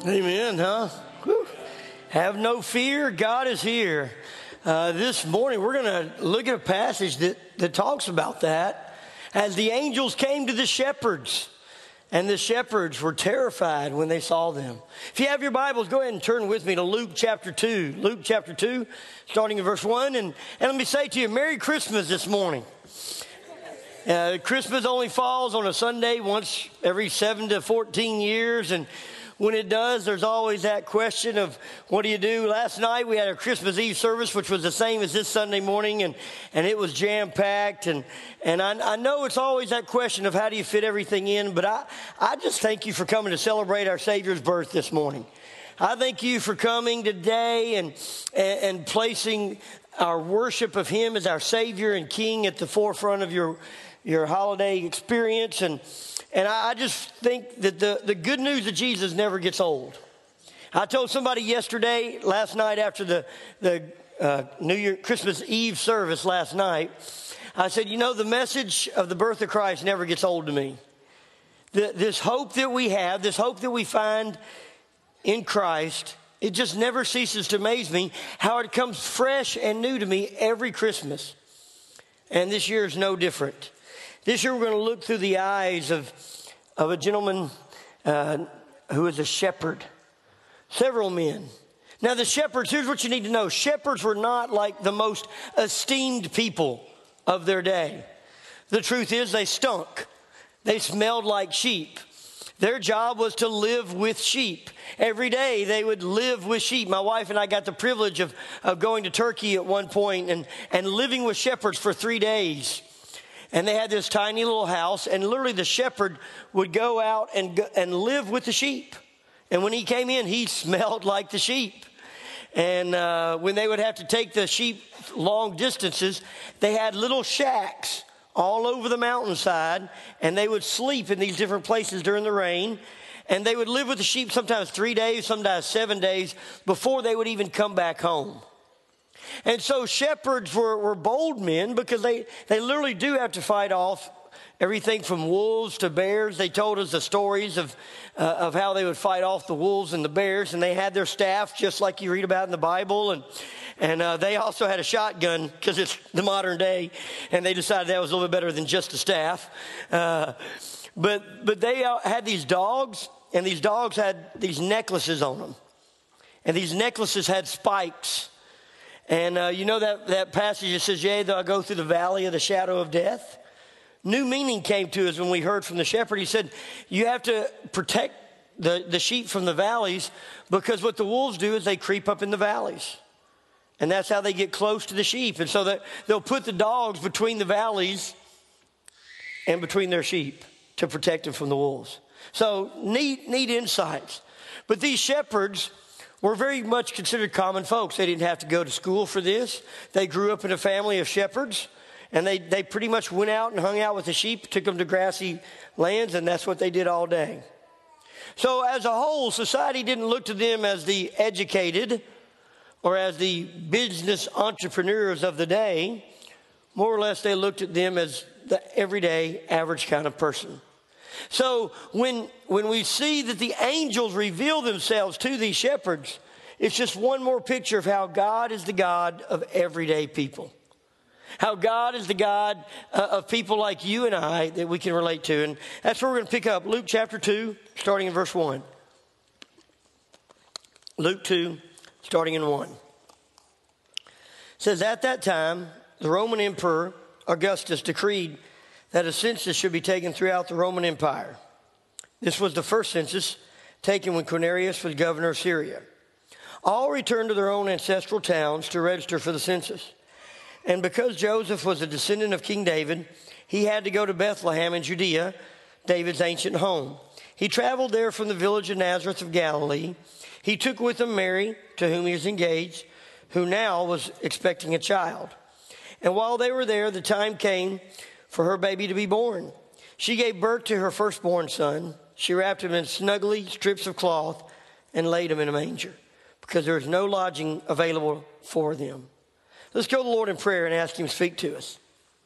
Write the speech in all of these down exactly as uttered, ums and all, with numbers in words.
Amen, huh? Whew. Have no fear, God is here. Uh, this morning we're going to look at a passage that, that talks about that. As the angels came to the shepherds, and the shepherds were terrified when they saw them. If you have your Bibles, go ahead and turn with me to Luke chapter two. Luke chapter two, starting in verse one. And, and let me say to you, Merry Christmas this morning. Uh, Christmas only falls on a Sunday once every seven to fourteen years, and when it does, there's always that question of what do you do? Last night we had a Christmas Eve service, which was the same as this Sunday morning, and, and it was jam-packed. And, and I, I know it's always that question of how do you fit everything in, but I, I just thank you for coming to celebrate our Savior's birth this morning. I thank you for coming today and, and, and placing our worship of Him as our Savior and King at the forefront of your, your holiday experience. And And I just think that the, the good news of Jesus never gets old. I told somebody yesterday, last night after the, the uh, New Year, Christmas Eve service last night, I said, you know, the message of the birth of Christ never gets old to me. The, this hope that we have, this hope that we find in Christ, it just never ceases to amaze me how it comes fresh and new to me every Christmas. And this year is no different. This year we're going to look through the eyes of, of a gentleman uh, who is a shepherd. Several men. Now the shepherds, here's what you need to know. Shepherds were not like the most esteemed people of their day. The truth is they stunk. They smelled like sheep. Their job was to live with sheep. Every day they would live with sheep. My wife and I got the privilege of, of going to Turkey at one point and, and living with shepherds for three days. And they had this tiny little house, and literally the shepherd would go out and go, and live with the sheep. And when he came in, he smelled like the sheep. And uh, when they would have to take the sheep long distances, they had little shacks all over the mountainside, and they would sleep in these different places during the rain. And they would live with the sheep sometimes three days, sometimes seven days, before they would even come back home. And so shepherds were, were bold men because they, they literally do have to fight off everything from wolves to bears. They told us the stories of, uh, of how they would fight off the wolves and the bears, and they had their staff just like you read about in the Bible. And, and uh, they also had a shotgun because it's the modern day, and they decided that was a little bit better than just a staff. Uh, but, but they had these dogs, and these dogs had these necklaces on them. And these necklaces had spikes. And uh, you know that, that passage that says, yea, though I go through the valley of the shadow of death? New meaning came to us when we heard from the shepherd. He said, you have to protect the, the sheep from the valleys because what the wolves do is they creep up in the valleys. And that's how they get close to the sheep. And so that they'll put the dogs between the valleys and between their sheep to protect them from the wolves. So neat, neat insights. But these shepherds were very much considered common folks. They didn't have to go to school for this. They grew up in a family of shepherds, and they, they pretty much went out and hung out with the sheep, took them to grassy lands, and that's what they did all day. So as a whole, society didn't look to them as the educated or as the business entrepreneurs of the day. More or less, they looked at them as the everyday, average kind of person. So when, when we see that the angels reveal themselves to these shepherds, it's just one more picture of how God is the God of everyday people. How God is the God uh, of people like you and I that we can relate to. And that's where we're going to pick up. Luke chapter two, starting in verse one. Luke two, starting in one. It says, at that time, the Roman Emperor Augustus decreed that a census should be taken throughout the Roman Empire. This was the first census taken when Quirinius was governor of Syria. All returned to their own ancestral towns to register for the census. And because Joseph was a descendant of King David, he had to go to Bethlehem in Judea, David's ancient home. He traveled there from the village of Nazareth of Galilee. He took with him Mary, to whom he was engaged, who now was expecting a child. And while they were there, the time came for her baby to be born. She gave birth to her firstborn son. She wrapped him in snuggly strips of cloth and laid him in a manger because there was no lodging available for them. Let's go to the Lord in prayer and ask Him to speak to us.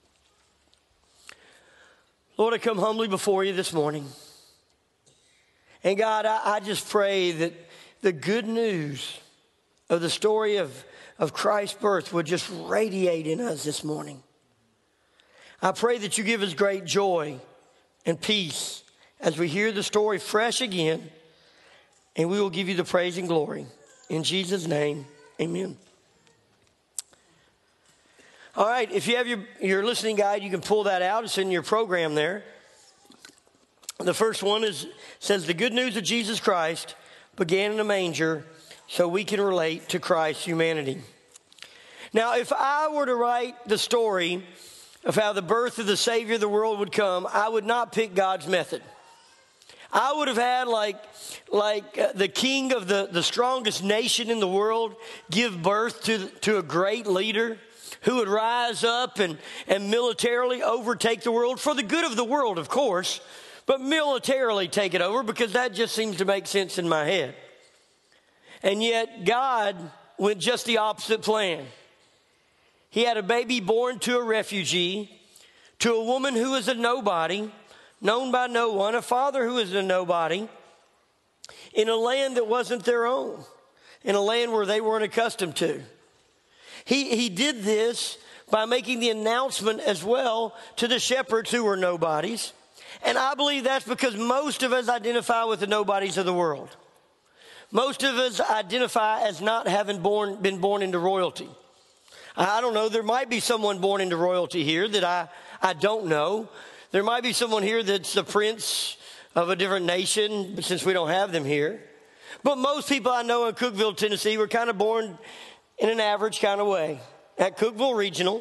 Lord, I come humbly before You this morning. And God, I, I just pray that the good news of the story of, of Christ's birth would just radiate in us this morning. I pray that you give us great joy and peace as we hear the story fresh again, and we will give you the praise and glory. In Jesus' name, amen. All right, if you have your, your listening guide, you can pull that out. It's in your program there. The first one is says, the good news of Jesus Christ began in a manger so we can relate to Christ's humanity. Now, if I were to write the story of how the birth of the Savior of the world would come, I would not pick God's method. I would have had like, like uh, the king of the, the strongest nation in the world give birth to, to a great leader who would rise up and, and militarily overtake the world for the good of the world, of course, but militarily take it over because that just seems to make sense in my head. And yet God went just the opposite plan. He had a baby born to a refugee, to a woman who was a nobody, known by no one, a father who was a nobody, in a land that wasn't their own, in a land where they weren't accustomed to. He, he did this by making the announcement as well to the shepherds who were nobodies. And I believe that's because most of us identify with the nobodies of the world. Most of us identify as not having born, been born into royalty. I don't know, there might be someone born into royalty here that I, I don't know. There might be someone here that's a prince of a different nation, since we don't have them here. But most people I know in Cookeville, Tennessee, were kind of born in an average kind of way. At Cookeville Regional,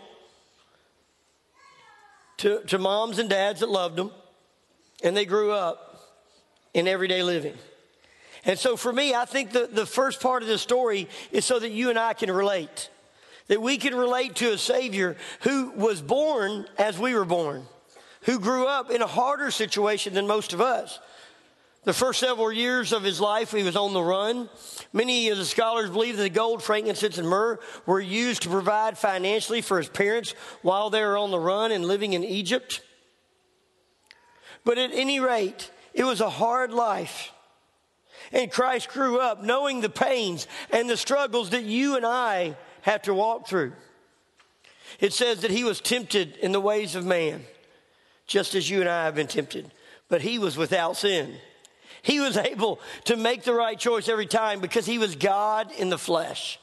to, to moms and dads that loved them, and they grew up in everyday living. And so for me, I think the, the first part of this story is so that you and I can relate. That we can relate to a Savior who was born as we were born, who grew up in a harder situation than most of us. The first several years of his life, he was on the run. Many of the scholars believe that the gold, frankincense, and myrrh were used to provide financially for his parents while they were on the run and living in Egypt. But at any rate, it was a hard life. And Christ grew up knowing the pains and the struggles that you and I have to walk through. It says that he was tempted in the ways of man, just as you and I have been tempted. But he was without sin. He was able to make the right choice every time because he was God in the flesh.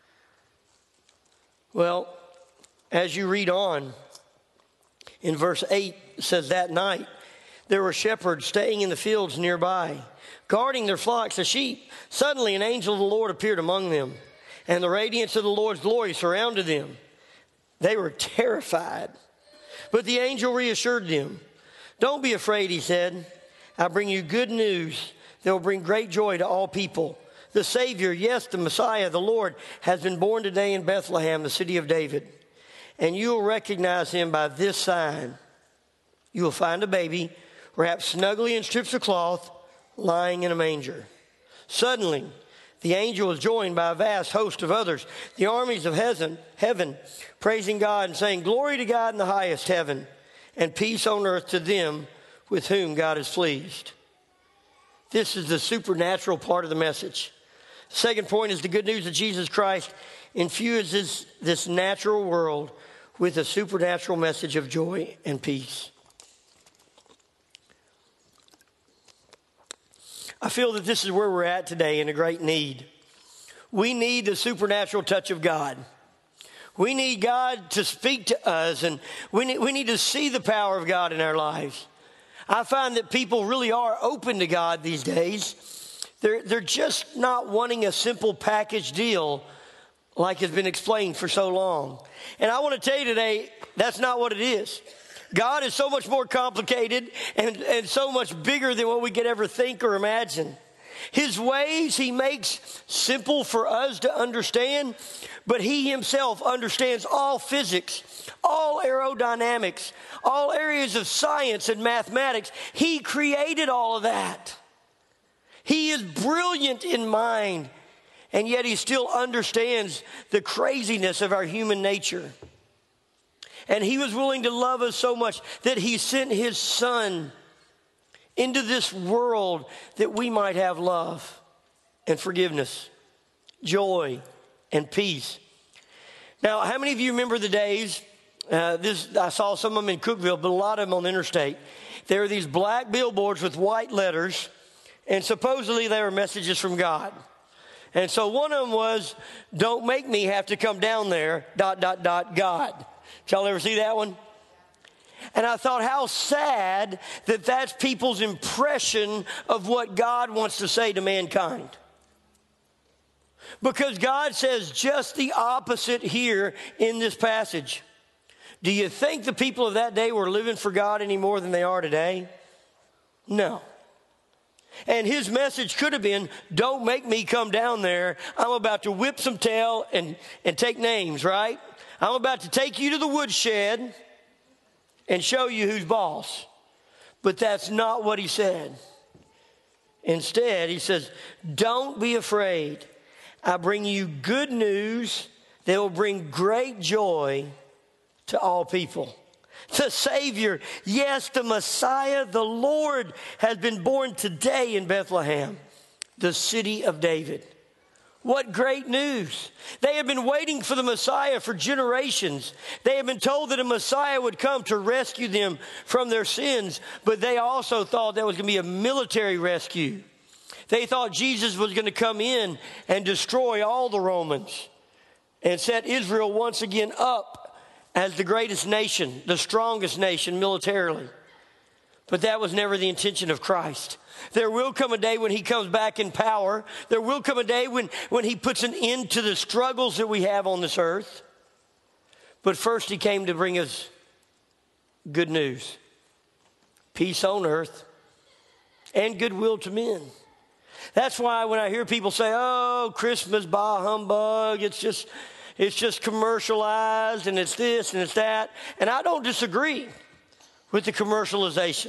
Well, as you read on, in verse eight, it says, that night there were shepherds staying in the fields nearby, guarding their flocks of sheep. Suddenly an angel of the Lord appeared among them, and the radiance of the Lord's glory surrounded them. They were terrified. But the angel reassured them. Don't be afraid, he said. I bring you good news that will bring great joy to all people. The Savior, yes, the Messiah, the Lord, has been born today in Bethlehem, the city of David. And you will recognize him by this sign. You will find a baby wrapped snugly in strips of cloth, lying in a manger. Suddenly, the angel was joined by a vast host of others, the armies of heaven, heaven, praising God and saying, Glory to God in the highest heaven, and peace on earth to them with whom God is pleased. This is the supernatural part of the message. Second point is the good news of Jesus Christ infuses this natural world with a supernatural message of joy and peace. I feel that this is where we're at today in a great need. We need the supernatural touch of God. We need God to speak to us, and we need, we need to see the power of God in our lives. I find that people really are open to God these days. They're, they're just not wanting a simple package deal like has been explained for so long. And I want to tell you today, that's not what it is. God is so much more complicated and, and so much bigger than what we could ever think or imagine. His ways he makes simple for us to understand, but he himself understands all physics, all aerodynamics, all areas of science and mathematics. He created all of that. He is brilliant in mind, and yet he still understands the craziness of our human nature. And he was willing to love us so much that he sent his son into this world that we might have love. and forgiveness, joy and peace. Now, how many of you remember the days, uh, this I saw some of them in Cookeville, but a lot of them on the interstate. There were these black billboards with white letters, and supposedly they were messages from God. And so one of them was, don't make me have to come down there, dot, dot, dot, God. Did y'all ever see that one? And I thought, how sad that that's people's impression of what God wants to say to mankind. Because God says just the opposite here in this passage. Do you think the people of that day were living for God any more than they are today? No. And his message could have been, don't make me come down there. I'm about to whip some tail and, and take names, right? I'm about to take you to the woodshed and show you who's boss. But that's not what he said. Instead, he says, don't be afraid. I bring you good news that will bring great joy to all people. The Savior, yes, the Messiah, the Lord, has been born today in Bethlehem, the city of David. What great news. They have been waiting for the Messiah for generations. They have been told that a Messiah would come to rescue them from their sins, but they also thought that was going to be a military rescue. They thought Jesus was going to come in and destroy all the Romans and set Israel once again up as the greatest nation, the strongest nation militarily. But that was never the intention of Christ. There will come a day when he comes back in power. There will come a day when, when he puts an end to the struggles that we have on this earth. But first he came to bring us good news. Peace on earth and goodwill to men. That's why when I hear people say, oh, Christmas, bah humbug, it's just... It's just commercialized, and it's this, and it's that. And I don't disagree with the commercialization.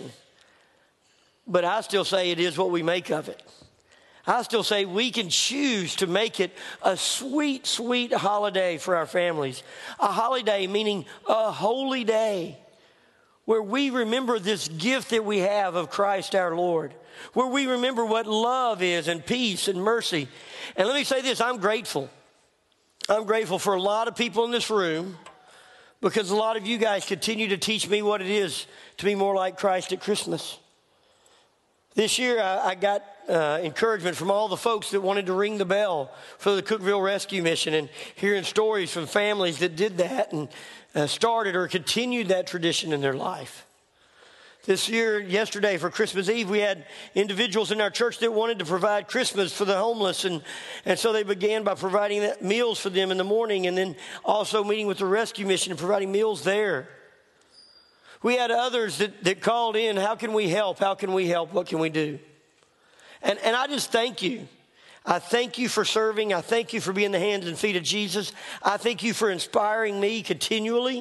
But I still say it is what we make of it. I still say we can choose to make it a sweet, sweet holiday for our families. A holiday meaning a holy day where we remember this gift that we have of Christ our Lord. Where we remember what love is and peace and mercy. And let me say this, I'm grateful. I'm grateful for a lot of people in this room because a lot of you guys continue to teach me what it is to be more like Christ at Christmas. This year, I, I got uh, encouragement from all the folks that wanted to ring the bell for the Cookeville Rescue Mission and hearing stories from families that did that and uh, started or continued that tradition in their life. This year, yesterday for Christmas Eve, we had individuals in our church that wanted to provide Christmas for the homeless. And, and so they began by providing meals for them in the morning and then also meeting with the rescue mission and providing meals there. We had others that, that called in, how can we help? How can we help? What can we do? And, and I just thank you. I thank you for serving. I thank you for being the hands and feet of Jesus. I thank you for inspiring me continually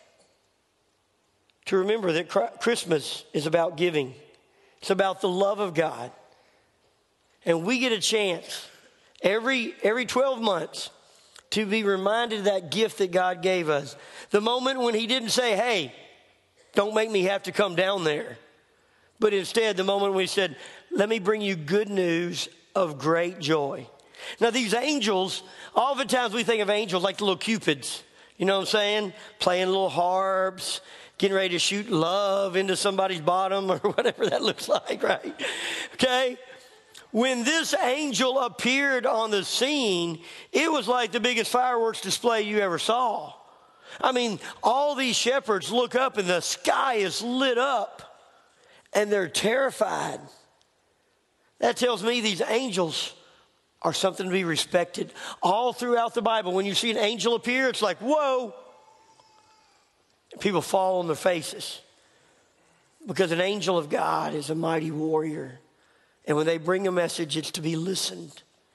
to remember that Christmas is about giving. It's about the love of God. And we get a chance every, every twelve months to be reminded of that gift that God gave us. The moment when he didn't say, hey, don't make me have to come down there. But instead, the moment when he said, let me bring you good news of great joy. Now, these angels, oftentimes we think of angels like the little cupids. You know what I'm saying? Playing little harps, getting ready to shoot love into somebody's bottom or whatever that looks like, right? Okay? When this angel appeared on the scene, it was like the biggest fireworks display you ever saw. I mean, all these shepherds look up and the sky is lit up and they're terrified. That tells me these angels are something to be respected. All throughout the Bible, when you see an angel appear, it's like, whoa. People fall on their faces because an angel of God is a mighty warrior. And when they bring a message, it's to be listened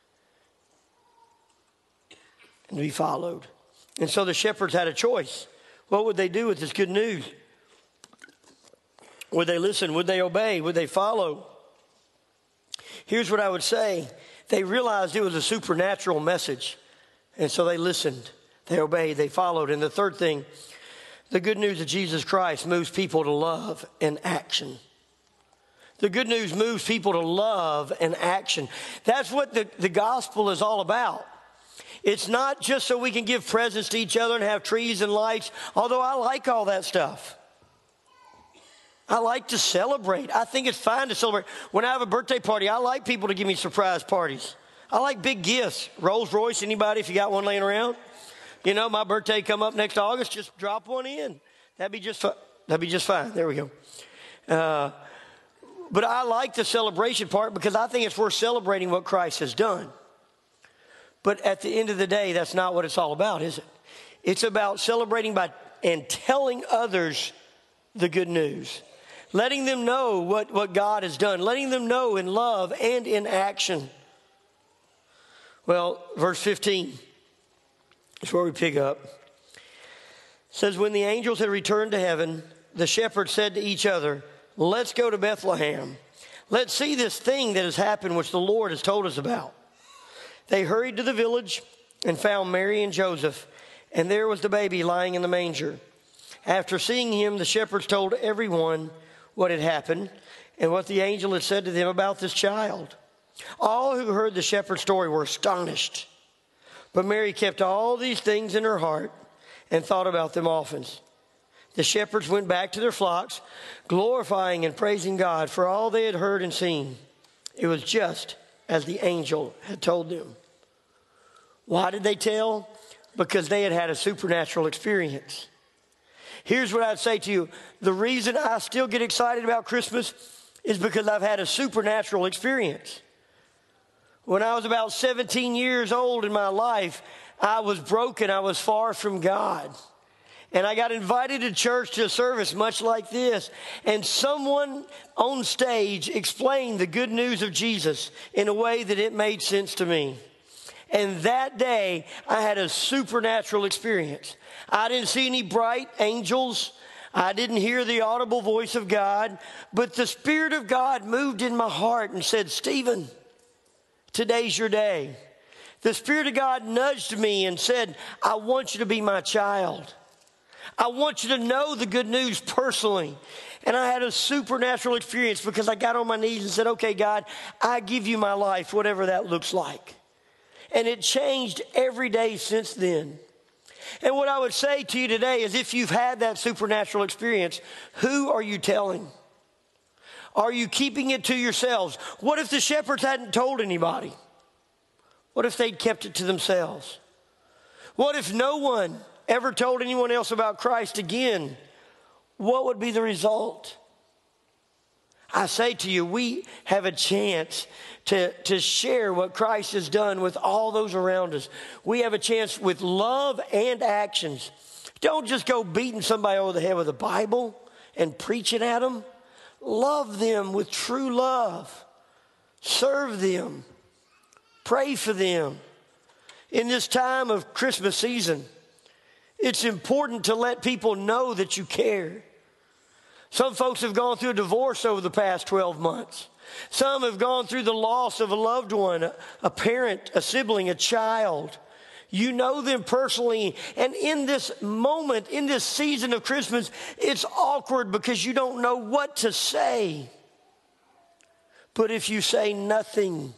and to be followed. And so the shepherds had a choice. What would they do with this good news? Would they listen? Would they obey? Would they follow? Here's what I would say. They realized it was a supernatural message. And so they listened. They obeyed. They followed. And the third thing, the good news of Jesus Christ moves people to love and action. The good news moves people to love and action. That's what the, the gospel is all about. It's not just so we can give presents to each other and have trees and lights, although I like all that stuff. I like to celebrate. I think it's fine to celebrate. When I have a birthday party, I like people to give me surprise parties. I like big gifts. Rolls Royce, anybody, if you got one laying around? You know, my birthday come up next August, just drop one in. That'd be just, fu- that'd be just fine. There we go. Uh, but I like the celebration part because I think it's worth celebrating what Christ has done. But at the end of the day, that's not what it's all about, is it? It's about celebrating by and telling others the good news. Letting them know what, what God has done. Letting them know in love and in action. Well, verse fifteen is where we pick up. It says, when the angels had returned to heaven, the shepherds said to each other, let's go to Bethlehem. Let's see this thing that has happened which the Lord has told us about. They hurried to the village and found Mary and Joseph, and there was the baby lying in the manger. After seeing him, the shepherds told everyone what had happened and what the angel had said to them about this child. All who heard the shepherd's story were astonished. But Mary kept all these things in her heart and thought about them often. The shepherds went back to their flocks, glorifying and praising God for all they had heard and seen. It was just as the angel had told them. Why did they tell? Because they had had a supernatural experience. Here's what I'd say to you. The reason I still get excited about Christmas is because I've had a supernatural experience. When I was about seventeen years old in my life, I was broken. I was far from God. And I got invited to church to a service much like this. And someone on stage explained the good news of Jesus in a way that it made sense to me. And that day, I had a supernatural experience. I didn't see any bright angels. I didn't hear the audible voice of God. But the Spirit of God moved in my heart and said, Stephen, today's your day. The Spirit of God nudged me and said, I want you to be my child. I want you to know the good news personally. And I had a supernatural experience because I got on my knees and said, okay, God, I give you my life, whatever that looks like. And it changed every day since then. And what I would say to you today is if you've had that supernatural experience, who are you telling? Are you keeping it to yourselves? What if the shepherds hadn't told anybody? What if they'd kept it to themselves? What if no one ever told anyone else about Christ again? What would be the result? I say to you, we have a chance to, to share what Christ has done with all those around us. We have a chance with love and actions. Don't just go beating somebody over the head with a Bible and preaching at them. Love them with true love. Serve them. Pray for them. In this time of Christmas season, it's important to let people know that you care. Some folks have gone through a divorce over the past twelve months. Some have gone through the loss of a loved one, a, a parent, a sibling, a child. You know them personally. And in this moment, in this season of Christmas, it's awkward because you don't know what to say. But if you say nothing,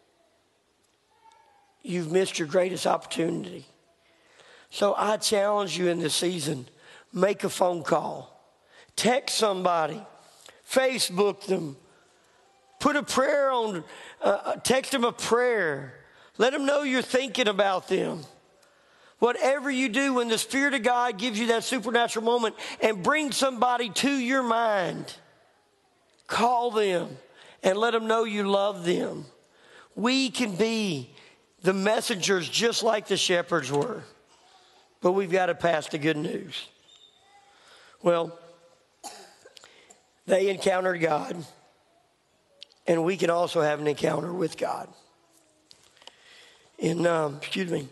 you've missed your greatest opportunity. So I challenge you in this season, make a phone call. Text somebody, Facebook them, put a prayer on, uh, text them a prayer. Let them know you're thinking about them. Whatever you do, when the Spirit of God gives you that supernatural moment and brings somebody to your mind, call them and let them know you love them. We can be the messengers just like the shepherds were, but we've got to pass the good news. Well, they encountered God, and we can also have an encounter with God. In, um, excuse me.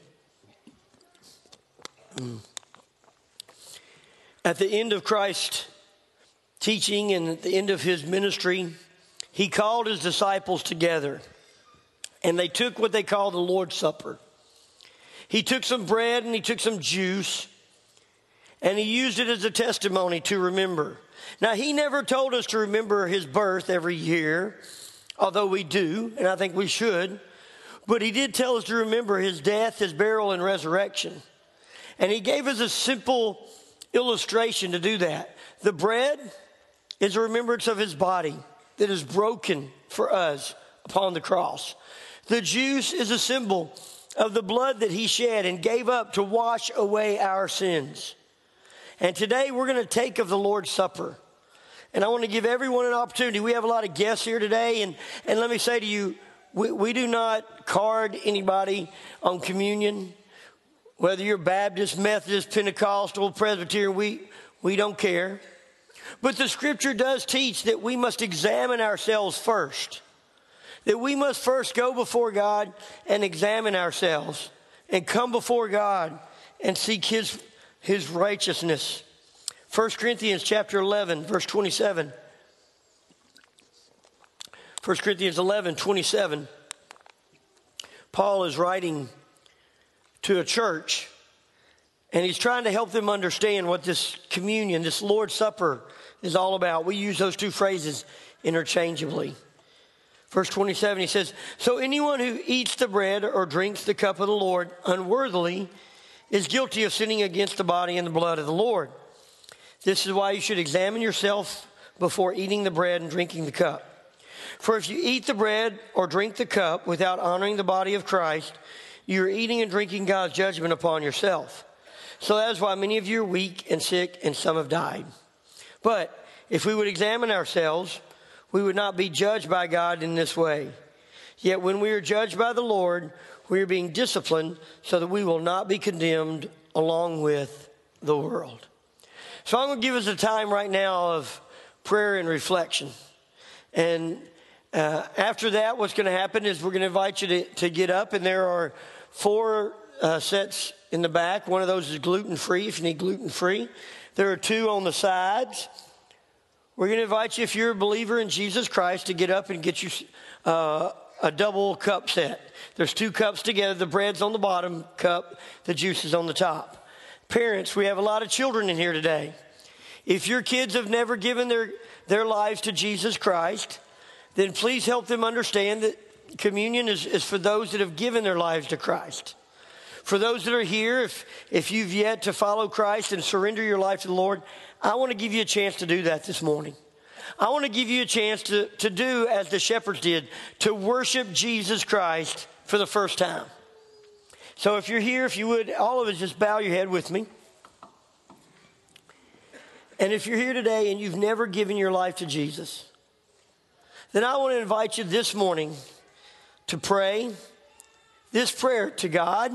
At the end of Christ's teaching and at the end of his ministry, he called his disciples together, and they took what they call the Lord's Supper. He took some bread and he took some juice, and he used it as a testimony to remember. Now, he never told us to remember his birth every year, although we do, and I think we should. But he did tell us to remember his death, his burial, and resurrection. And he gave us a simple illustration to do that. The bread is a remembrance of his body that is broken for us upon the cross. The juice is a symbol of the blood that he shed and gave up to wash away our sins. And today we're going to take of the Lord's Supper. And I want to give everyone an opportunity. We have a lot of guests here today. And, and let me say to you, we, we do not card anybody on communion. Whether you're Baptist, Methodist, Pentecostal, Presbyterian, we, we don't care. But the scripture does teach that we must examine ourselves first. That we must first go before God and examine ourselves and come before God and seek his, his righteousness. First Corinthians chapter eleven, verse twenty-seven. First Corinthians eleven, twenty-seven. Paul is writing to a church, and he's trying to help them understand what this communion, this Lord's Supper, is all about. We use those two phrases interchangeably. Verse twenty-seven, he says, "So anyone who eats the bread or drinks the cup of the Lord unworthily is guilty of sinning against the body and the blood of the Lord. This is why you should examine yourself before eating the bread and drinking the cup. For if you eat the bread or drink the cup without honoring the body of Christ, you are eating and drinking God's judgment upon yourself. So that is why many of you are weak and sick, and some have died. But if we would examine ourselves, we would not be judged by God in this way. Yet when we are judged by the Lord, we are being disciplined so that we will not be condemned along with the world." So I'm going to give us a time right now of prayer and reflection. And uh, after that, what's going to happen is we're going to invite you to, to get up. And there are four uh, sets in the back. One of those is gluten-free if you need gluten-free. There are two on the sides. We're going to invite you, if you're a believer in Jesus Christ, to get up and get you uh, a double cup set. There's two cups together. The bread's on the bottom cup. The juice is on the top. Parents, we have a lot of children in here today. If your kids have never given their, their lives to Jesus Christ, then please help them understand that communion is, is for those that have given their lives to Christ. For those that are here, if, if you've yet to follow Christ and surrender your life to the Lord, I want to give you a chance to do that this morning. I want to give you a chance to, to do as the shepherds did, to worship Jesus Christ for the first time. So if you're here, if you would, all of us just bow your head with me. And if you're here today and you've never given your life to Jesus, then I want to invite you this morning to pray this prayer to God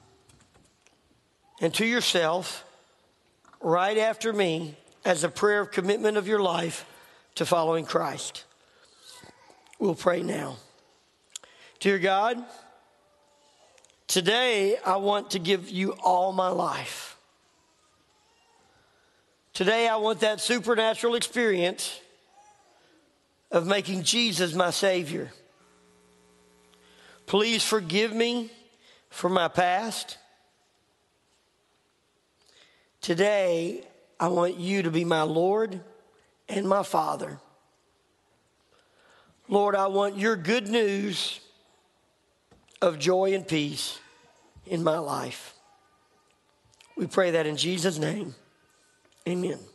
and to yourself right after me as a prayer of commitment of your life to following Christ. We'll pray now. Dear God, today I want to give you all my life. Today I want that supernatural experience of making Jesus my Savior. Please forgive me for my past. Today I want you to be my Lord and my Father. Lord, I want your good news of joy and peace in my life. We pray that in Jesus' name. Amen.